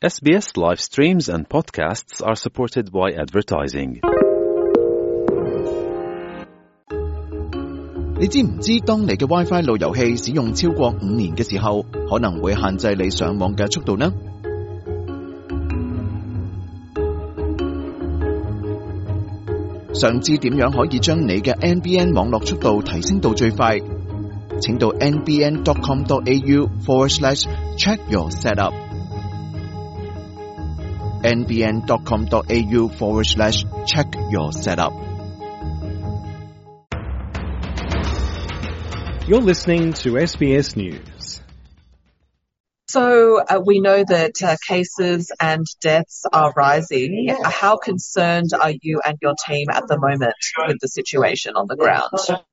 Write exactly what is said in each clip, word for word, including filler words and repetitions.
S B S live streams and podcasts are supported by advertising. 你知唔知當你嘅 WiFi 路由器使用超過五年嘅時候，可能會限制你上網嘅速度呢？想知點樣可以將你嘅 N B N 網絡速度提升到最快？請到 n b n dot com dot a u forward slash check your setup。n b n dot com dot a u forward slash check your setup。 You're listening to S B S News. So uh, we know that uh, cases and deaths are rising. How concerned are you and your team at the moment with the situation on the ground?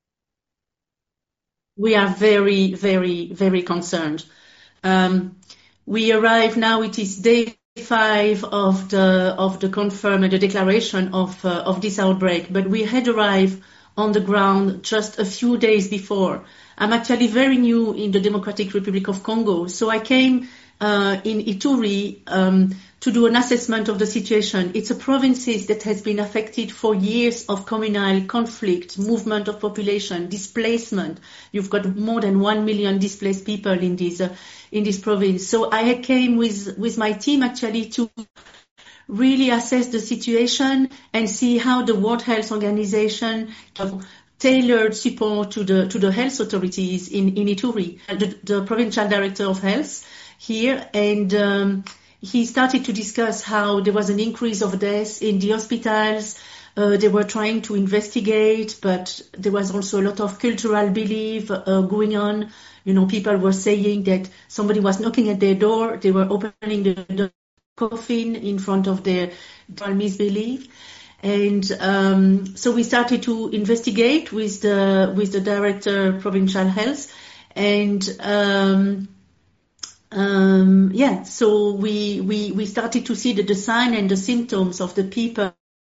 We are very, very, very concerned. Um, we arrive now, it is day five of the of the confirmed the declaration of uh, of this outbreak, but we had arrived on the ground just a few days before. I'm actually very new in the Democratic Republic of Congo, so I came uh, in Ituri um, to do an assessment of the situation. It's a province that has been affected for years of communal conflict, movement of population, displacement. You've got more than one million displaced people in this uh, in this province. So I came with with my team actually to really assess the situation and see how the World Health Organization tailored support to the to the health authorities in, in Ituri, the, the provincial director of health here, and um, he started to discuss how there was an increase of deaths in the hospitals. Uh, they were trying to investigate, but there was also a lot of cultural belief uh, going on. You know, people were saying that somebody was knocking at their door, they were opening the, the coffin in front of their misbelief. And um, so we started to investigate with the with the director of provincial health, and um, um, yeah, so we we we started to see the, the sign and the symptoms of the people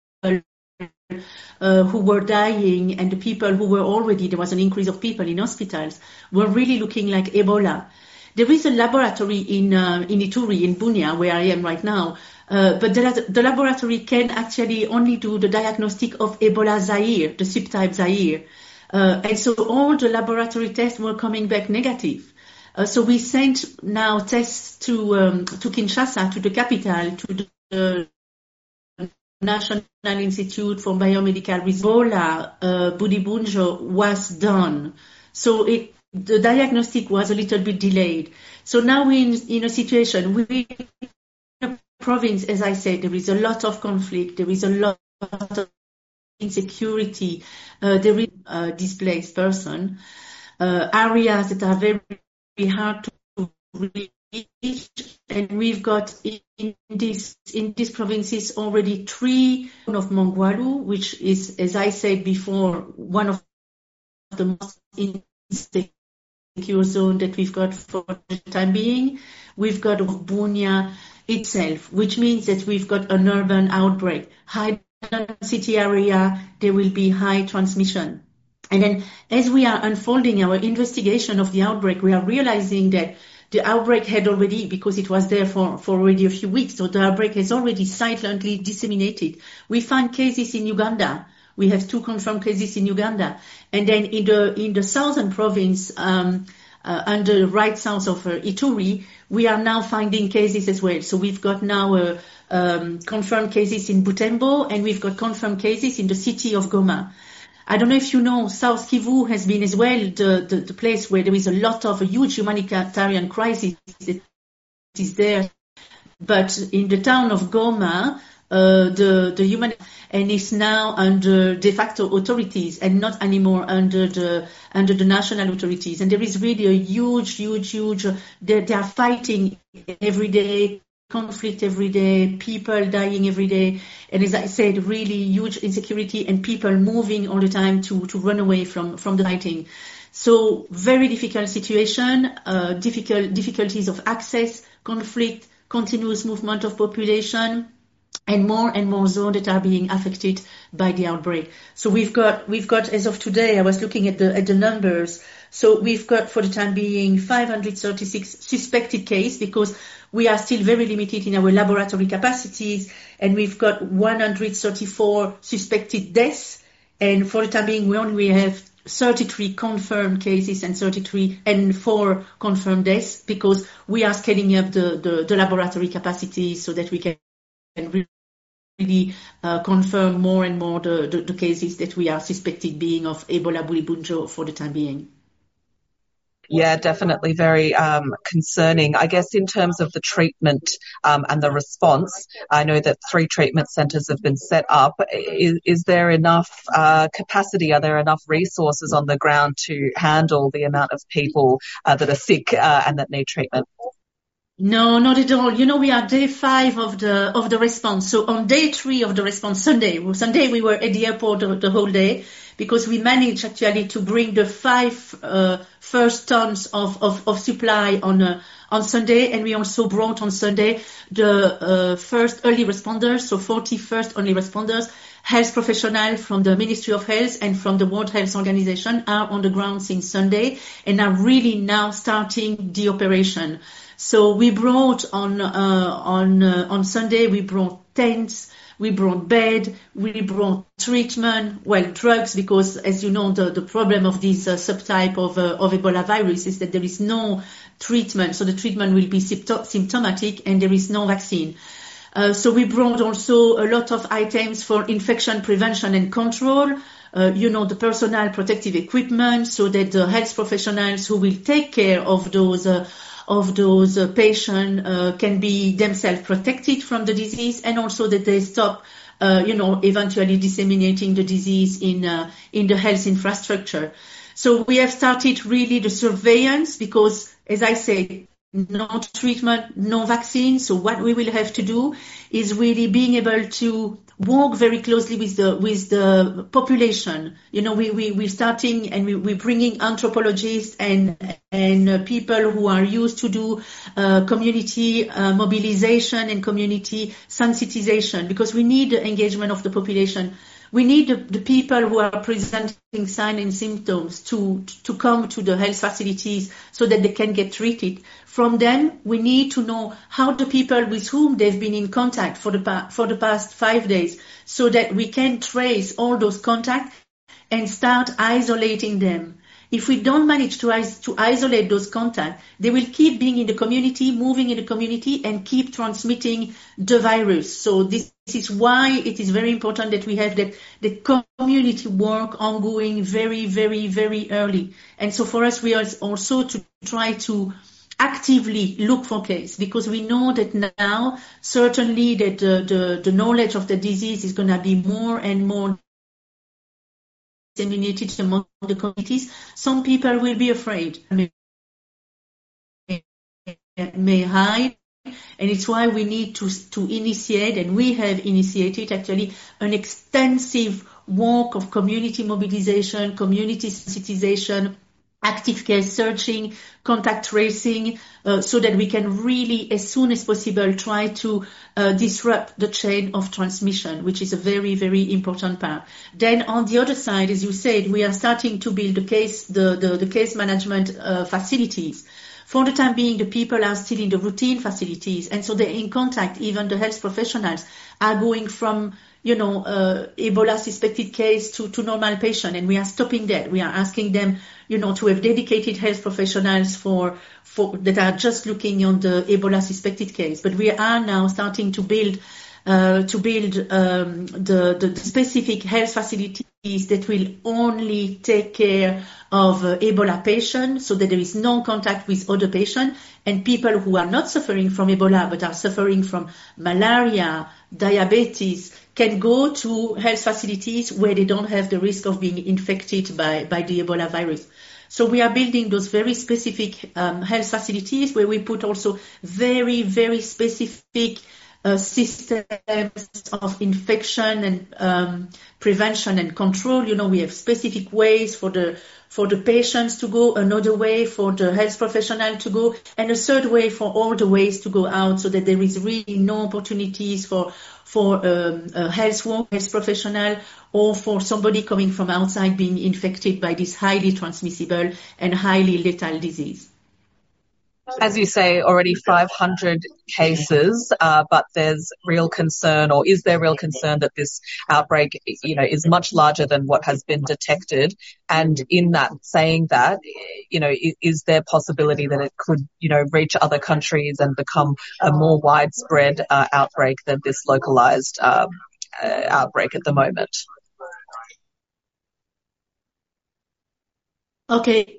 uh, who were dying, and the people who were already, there was an increase of people in hospitals, were really looking like Ebola. There is a laboratory in uh, in Ituri, in Bunia, where I am right now. Uh, but the, the laboratory can actually only do the diagnostic of Ebola Zaire, the subtype Zaire. Uh, and so all the laboratory tests were coming back negative. Uh, so we sent now tests to um, to Kinshasa, to the capital, to the, the National Institute for Biomedical Research. Ebola, uh, Budibunjo was done. So it, the diagnostic was a little bit delayed. So now we're in, in a situation, we province, as I said, there is a lot of conflict, there is a lot of insecurity, uh, there is a displaced person, uh, areas that are very, very hard to reach, and we've got in this in these provinces already three of Mongwalu, which is, as I said before, one of the most insecure zones that we've got for the time being. We've got Bunia itself, which means that we've got an urban outbreak. High city area, there will be high transmission. And then as we are unfolding our investigation of the outbreak, we are realizing that the outbreak had already, because it was there for, for already a few weeks, so the outbreak has already silently disseminated. We find cases in Uganda. We have two confirmed cases in Uganda. And then in the in the southern province, um, uh, under the right south of uh, Ituri, we are now finding cases as well. So we've got now uh, um, confirmed cases in Butembo, and we've got confirmed cases in the city of Goma. I don't know if you know, South Kivu has been as well the, the, the place where there is a lot of a huge humanitarian crisis that is there. But in the town of Goma, uh, the the human and is now under de facto authorities and not anymore under the under the national authorities. And there is really a huge, huge, huge. They, they are fighting every day, conflict every day, people dying every day, and as I said, really huge insecurity and people moving all the time to to run away from from the fighting. So very difficult situation, uh, difficult difficulties of access, conflict, continuous movement of population, and more and more zones that are being affected by the outbreak. So we've got, we've got, as of today, I was looking at the, at the numbers, So we've got, for the time being, five hundred thirty-six suspected cases because we are still very limited in our laboratory capacities, and we've got one hundred thirty-four suspected deaths. And for the time being, we only have thirty-three confirmed cases and thirty-three and four confirmed deaths because we are scaling up the, the, the laboratory capacities so that we can really uh, confirm more and more the, the, the cases that we are suspected being of Ebola bulibunjo for the time being. Yeah, definitely very um, concerning. I guess in terms of the treatment um, and the response, I know that three treatment centres have been set up. Is, is there enough uh, capacity? Are there enough resources on the ground to handle the amount of people uh, that are sick uh, and that need treatment? No, not at all. You know, we are day five of the of the response. So on day three of the response, Sunday, Sunday we were at the airport the, the whole day because we managed actually to bring the five uh, first tons of, of, of supply on uh, on Sunday, and we also brought on Sunday the uh, first early responders, so forty-first early responders, health professionals from the Ministry of Health and from the World Health Organization are on the ground since Sunday and are really now starting the operation. So we brought on uh, on uh, on Sunday, we brought tents, we brought bed, we brought treatment, well, drugs, because as you know, the, the problem of this uh, subtype of uh, of Ebola virus is that there is no treatment. So the treatment will be symptom- symptomatic and there is no vaccine. Uh, so we brought also a lot of items for infection prevention and control. Uh, you know, the personal protective equipment so that the health professionals who will take care of those uh, of those uh, patients uh, can be themselves protected from the disease, and also that they stop, uh, you know, eventually disseminating the disease in uh, in the health infrastructure. So we have started really the surveillance because, as I said, no treatment, no vaccine. So what we will have to do is really being able to work very closely with the with the population. You know, we we we're starting and we we're bringing anthropologists and and uh, people who are used to do uh, community uh, mobilization and community sensitization, because we need the engagement of the population. We need the, the people who are presenting signs and symptoms to, to come to the health facilities so that they can get treated. From them, we need to know how the people with whom they've been in contact for the, pa- for the past five days so that we can trace all those contacts and start isolating them. If we don't manage to, is- to isolate those contacts, they will keep being in the community, moving in the community, and keep transmitting the virus. So this, this is why it is very important that we have that the community work ongoing very, very, very early. And so for us, we are also to try to actively look for cases, because we know that now certainly that the, the, the knowledge of the disease is going to be more and more disseminated among the communities. Some people will be afraid, may, may hide, and it's why we need to to initiate, and we have initiated actually an extensive work of community mobilization, community sensitization, active case searching, contact tracing, uh, so that we can really, as soon as possible, try to uh, disrupt the chain of transmission, which is a very, very important part. Then on the other side, as you said, we are starting to build the case, the, the, the case management uh, facilities. For the time being, the people are still in the routine facilities, and so they're in contact. Even the health professionals are going from, you know, uh, Ebola suspected case to, to normal patient, and we are stopping that. We are asking them, you know, to have dedicated health professionals for, for that are just looking on the Ebola suspected case. But we are now starting to build, uh, to build um, the, the specific health facilities that will only take care of uh, Ebola patients, so that there is no contact with other patients, and people who are not suffering from Ebola but are suffering from malaria, diabetes, can go to health facilities where they don't have the risk of being infected by, by the Ebola virus. So we are building those very specific um, health facilities where we put also very, very specific uh, systems of infection and um, prevention and control. You know, we have specific ways for the for the patients to go, another way for the health professional to go, and a third way for all the ways to go out, so that there is really no opportunities for for um, a health worker, health professional, or for somebody coming from outside being infected by this highly transmissible and highly lethal disease. As you say, already five hundred cases, uh, but there's real concern, or is there real concern that this outbreak, you know, is much larger than what has been detected? And in that, saying that, you know, is, is there possibility that it could, you know, reach other countries and become a more widespread uh, outbreak than this localized um, uh, outbreak at the moment? Okay.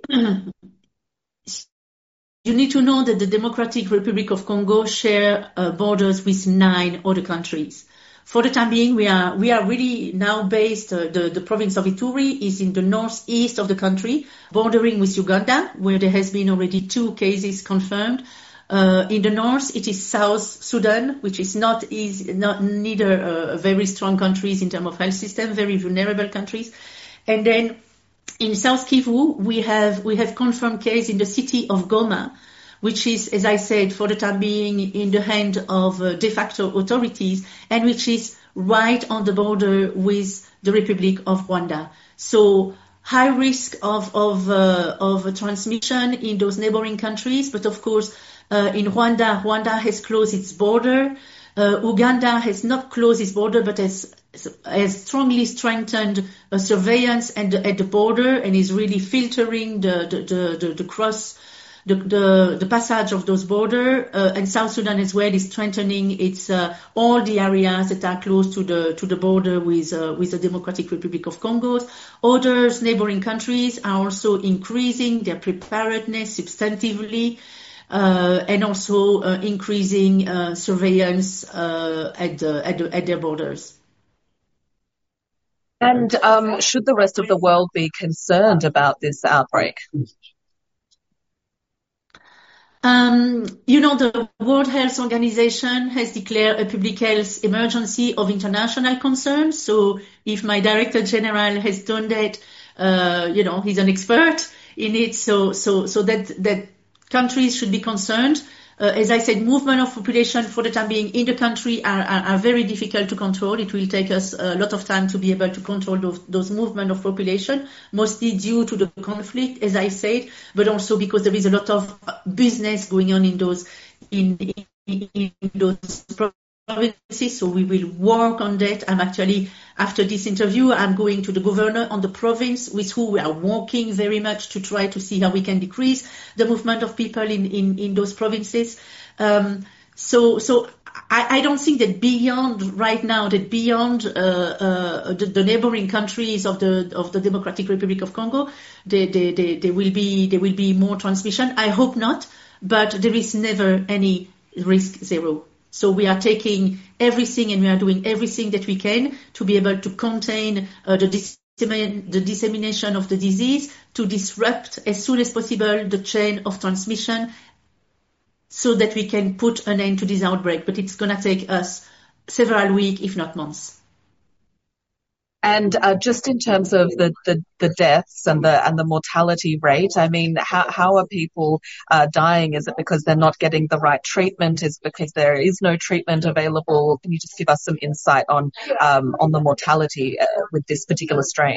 You need to know that the Democratic Republic of Congo share uh, borders with nine other countries. For the time being, we are we are really now based, uh, the, the province of Ituri is in the northeast of the country, bordering with Uganda, where there has been already two cases confirmed. Uh, in the north, it is South Sudan, which is not is not neither uh, very strong countries in terms of health system, very vulnerable countries. And then in South Kivu, we have we have confirmed case in the city of Goma, which is, as I said, for the time being in the hand of uh, de facto authorities, and which is right on the border with the Republic of Rwanda. So high risk of of uh, of transmission in those neighboring countries, but of course uh, in Rwanda, Rwanda has closed its border. Uh, Uganda has not closed its border, but has has strongly strengthened uh, surveillance at the, at the border, and is really filtering the the the, the, the cross the, the the passage of those borders. Uh, and South Sudan as well is strengthening its uh, all the areas that are close to the to the border with uh, with the Democratic Republic of Congo. Other neighboring countries are also increasing their preparedness substantively. Uh, and also uh, increasing uh, surveillance uh, at, the, at, the, at their borders. And um, should the rest of the world be concerned about this outbreak? Um, you know, the World Health Organization has declared a public health emergency of international concern. So if my Director General has done that, uh, you know, he's an expert in it. So, so, so that, that countries should be concerned. Uh, as I said, movement of population for the time being in the country are, are, are very difficult to control. It will take us a lot of time to be able to control those, those movement of population, mostly due to the conflict, as I said, but also because there is a lot of business going on in those in, in, in those provinces. So we will work on that. I'm actually, after this interview, I'm going to the governor on the province with who we are working very much to try to see how we can decrease the movement of people in, in, in those provinces. Um, so, so I, I don't think that beyond right now, that beyond uh, uh, the, the neighboring countries of the of the Democratic Republic of Congo, there, there, there, there will be there will be more transmission. I hope not, but there is never any risk zero. So we are taking everything and we are doing everything that we can to be able to contain uh, the, dissemin- the dissemination of the disease, to disrupt as soon as possible the chain of transmission so that we can put an end to this outbreak. But it's going to take us several weeks, if not months. And uh, just in terms of the, the, the deaths and the and the mortality rate, I mean, how how are people uh, dying? Is it because they're not getting the right treatment? Is it because there is no treatment available? Can you just give us some insight on um, on the mortality uh, with this particular strain?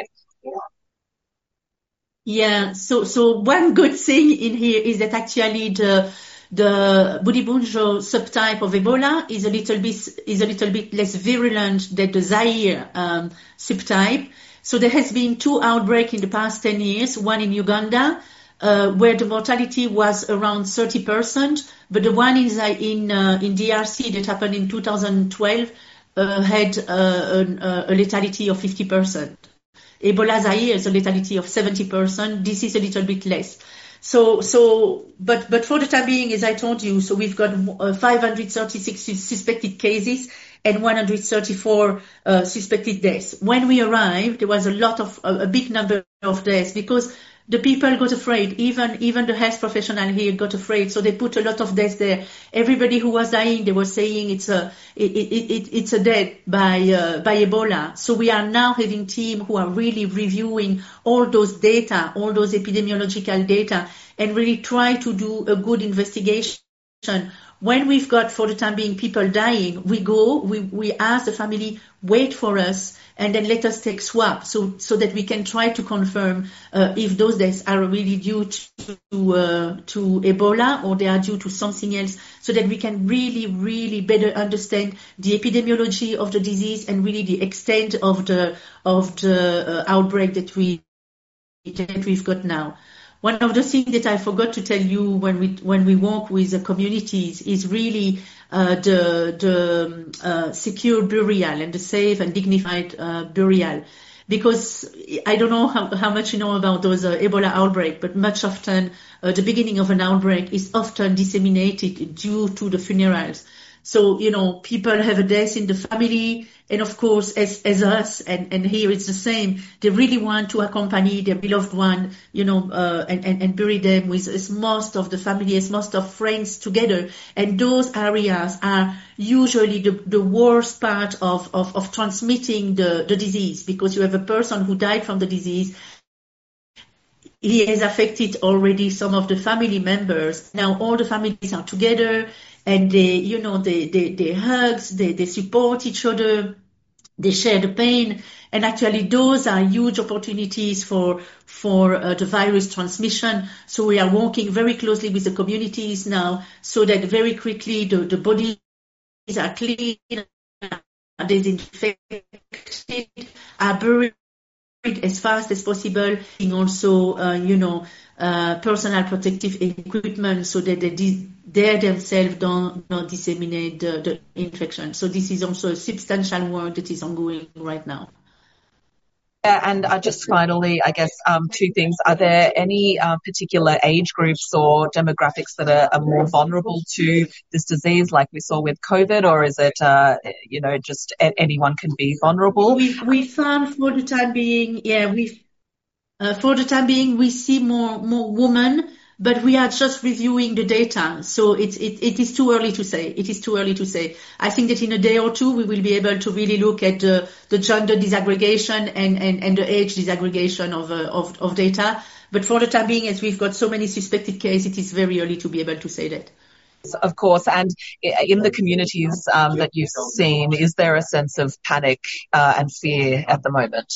Yeah. So so one good thing in here is that actually the The Budibunjo subtype of Ebola is a little bit is a little bit less virulent than the Zaire um, subtype. So there has been two outbreaks in the past ten years. One in Uganda, uh, where the mortality was around thirty percent, but the one in in uh, in D R C that happened in two thousand twelve uh, had uh, a, a lethality of fifty percent. Ebola Zaire has a lethality of seventy percent. This is a little bit less. So, so, but, but for the time being, as I told you, so we've got uh, five hundred thirty-six suspected cases, and one hundred thirty-four uh, suspected deaths. When we arrived, there was a lot of, a, a big number of deaths because the people got afraid. Even even the health professional here got afraid, so they put a lot of deaths there. Everybody who was dying, they were saying it's a it, it, it, it's a death by uh, by Ebola. So we are now having team who are really reviewing all those data, all those epidemiological data, and really try to do a good investigation. When we've got, for the time being, people dying, we go, we, we ask the family, wait for us, and then let us take swab, so so that we can try to confirm uh, if those deaths are really due to uh, to Ebola or they are due to something else, so that we can really, really better understand the epidemiology of the disease and really the extent of the of the uh, outbreak that we that we've got now. One of the things that I forgot to tell you when we when we work with the communities is really uh, the the uh, secure burial and the safe and dignified uh, burial, because I don't know how, how much you know about those uh, Ebola outbreak, but much often uh, the beginning of an outbreak is often disseminated due to the funerals. So, you know, people have a death in the family, and of course, as as us, and, and here it's the same, they really want to accompany their beloved one, you know, uh, and, and, and bury them with as most of the family, as most of friends together. And those areas are usually the, the worst part of, of, of transmitting the, the disease, because you have a person who died from the disease. He has affected already some of the family members. Now all the families are together, and they, you know, they, they, they hugs, they, they support each other, they share the pain. And actually those are huge opportunities for, for uh, the virus transmission. So we are working very closely with the communities now, so that very quickly the, the bodies are clean, are disinfected, are buried as fast as possible, and also, uh, you know, uh, personal protective equipment, so that they, they themselves don't, don't disseminate the, the infection. So this is also a substantial work that is ongoing right now. Yeah, and uh, just finally, I guess, um, two things. Are there any uh, particular age groups or demographics that are, are more vulnerable to this disease, like we saw with COVID, or is it, uh, you know, just a- anyone can be vulnerable? We we found for the time being, yeah, we uh, for the time being we see more more women, but we are just reviewing the data, so it, it it is too early to say. It is too early to say. I think that in a day or two we will be able to really look at the, the gender disaggregation and, and, and the age disaggregation of, uh, of of data. But for the time being, as we've got so many suspected cases, it is very early to be able to say that. Of course, and in the communities um, that you've seen, is there a sense of panic uh, and fear at the moment?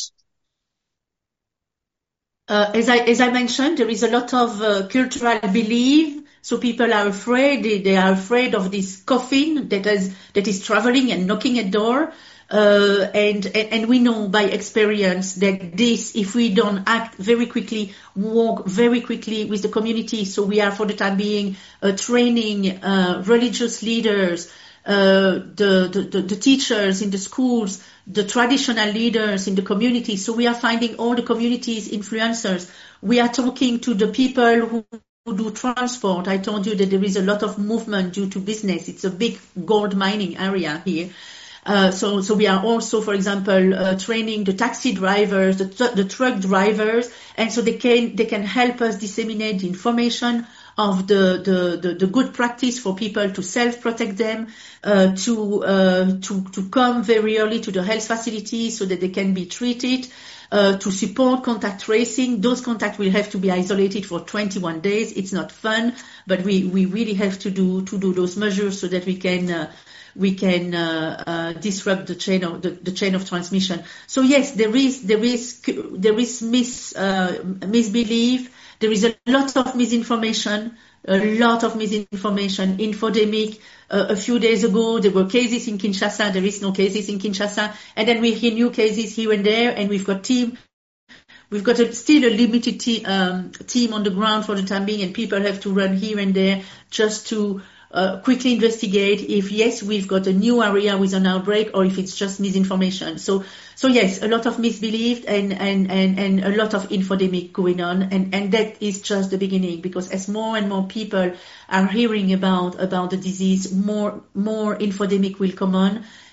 Uh, as I as I mentioned, there is a lot of uh, cultural belief. So people are afraid. They, they are afraid of this coffin that is that is traveling and knocking at door. Uh, and, and and we know by experience that this, if we don't act very quickly, work very quickly with the community. So we are, for the time being, uh, training uh, religious leaders, uh, the, the, the, the teachers in the schools, the traditional leaders in the community. So we are finding all the communities influencers. We are talking to the people who, who do transport. I told you that there is a lot of movement due to business. It's a big gold mining area here. Uh, so, so we are also, for example, uh, training the taxi drivers, the, tr- the truck drivers, and so they can they can help us disseminate the information of the the, the, the good practice for people to self-protect them, uh, to uh, to to come very early to the health facilities so that they can be treated. Uh, to support contact tracing. Those contacts will have to be isolated for twenty-one days. It's not fun, but we, we really have to do to do those measures so that we can uh, we can uh, uh, disrupt the chain of the, the chain of transmission. So yes, there is there is there is mis uh, misbelief. There is a lot of misinformation. A lot of misinformation, infodemic. Uh, a few days ago, there were cases in Kinshasa. There is no cases in Kinshasa. And then we hear new cases here and there. And we've got team, we've got a, still a limited te- um, team on the ground for the time being. And people have to run here and there just to uh, quickly investigate if, yes, we've got a new area with an outbreak or if it's just misinformation. So, so yes, a lot of misbelief and, and, and, and a lot of infodemic going on. And, and that is just the beginning, because as more and more people are hearing about, about the disease, more, more infodemic will come on.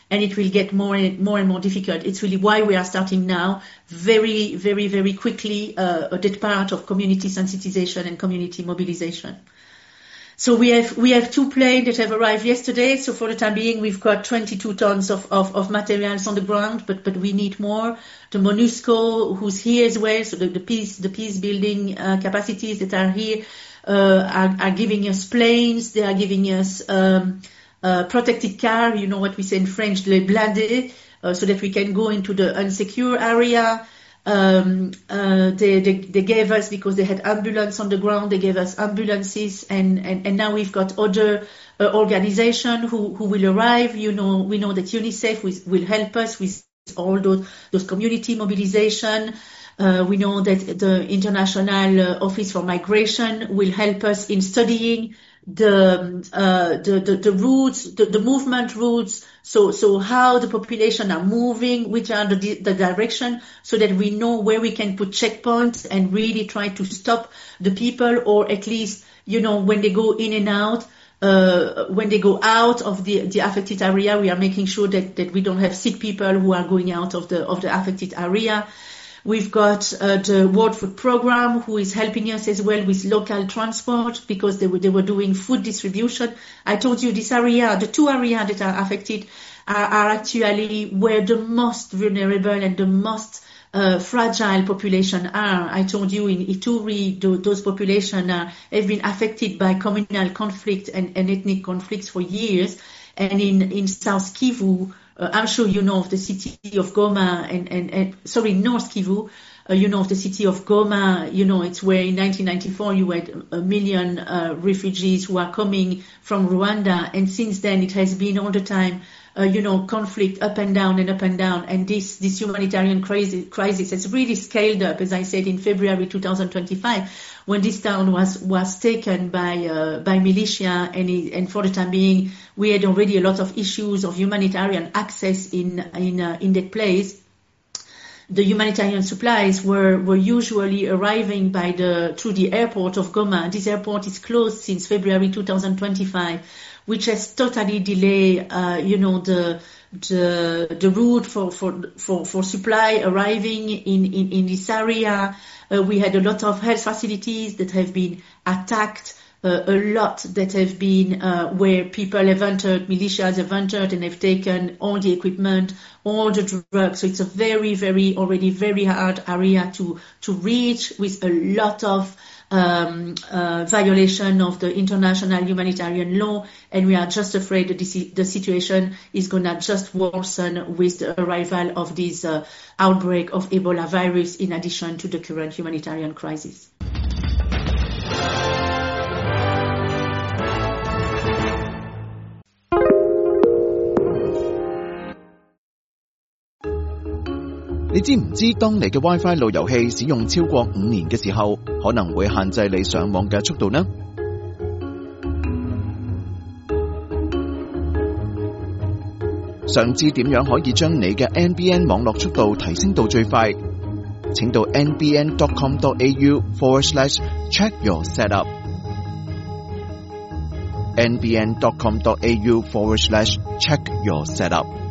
and it will get more and more and more difficult. It's really why we are starting now very, very, very quickly uh, that part of community sensitization and community mobilization. So we have we have two planes that have arrived yesterday. So for the time being, we've got twenty-two tons of, of, of materials on the ground, but but we need more. The MONUSCO, who's here as well, so the, the peace the peace building uh, capacities that are here uh, are, are giving us planes. They are giving us um, uh, protected car. You know what we say in French, les blindés, uh, so that we can go into the unsecure area. Um, uh, they, they, they gave us, because they had ambulance on the ground, they gave us ambulances, and, and, and now we've got other uh, organizations who, who will arrive. You know, we know that UNICEF will, will help us with all those, those community mobilization. Uh, we know that the International uh, Office for Migration will help us in studying the, uh, the, the, the routes, the, the movement routes, so, so how the population are moving, which are the, the direction, so that we know where we can put checkpoints and really try to stop the people, or at least, you know, when they go in and out, uh, when they go out of the, the affected area, we are making sure that, that we don't have sick people who are going out of the, of the affected area. We've got uh, the World Food Programme, who is helping us as well with local transport, because they were, they were doing food distribution. I told you this area, the two areas that are affected are, are actually where the most vulnerable and the most uh, fragile population are. I told you in Ituri, th- those populations are, have been affected by communal conflict and, and ethnic conflicts for years. And in, in South Kivu, Uh, I'm sure you know of the city of Goma and, and, and sorry, North Kivu, uh, you know of the city of Goma. You know, it's where in nineteen ninety-four you had a million uh, refugees who are coming from Rwanda. And since then it has been all the time, uh, you know, conflict up and down and up and down. And this, this humanitarian crisis, crisis has really scaled up, as I said, in February two thousand twenty-five, when this town was, was taken by, uh, by militia. And, it, and for the time being, we had already a lot of issues of humanitarian access in, in, uh, in that place. The humanitarian supplies were, were usually arriving by the, through the airport of Goma. This airport is closed since February two thousand twenty-five, which has totally delayed, uh, you know, the, the, the route for, for, for, for supply arriving in, in, in this area. Uh, we had a lot of health facilities that have been attacked. Uh, a lot that have been uh, where people have entered, militias have entered and have taken all the equipment, all the drugs. So it's a very, very, already very hard area to, to reach, with a lot of um, uh, violation of the international humanitarian law. And we are just afraid that this, the situation is going to just worsen with the arrival of this uh, outbreak of Ebola virus, in addition to the current humanitarian crisis. 你知唔知當你嘅 WiFi 路由器使用超過五年嘅時候，可能會限制你上網嘅速度呢？想知點樣可以將你嘅 N B N 網絡速度提升到最快？請到 n b n dot com dot a u forward slash check your setup n b n dot com dot a u forward slash check your setup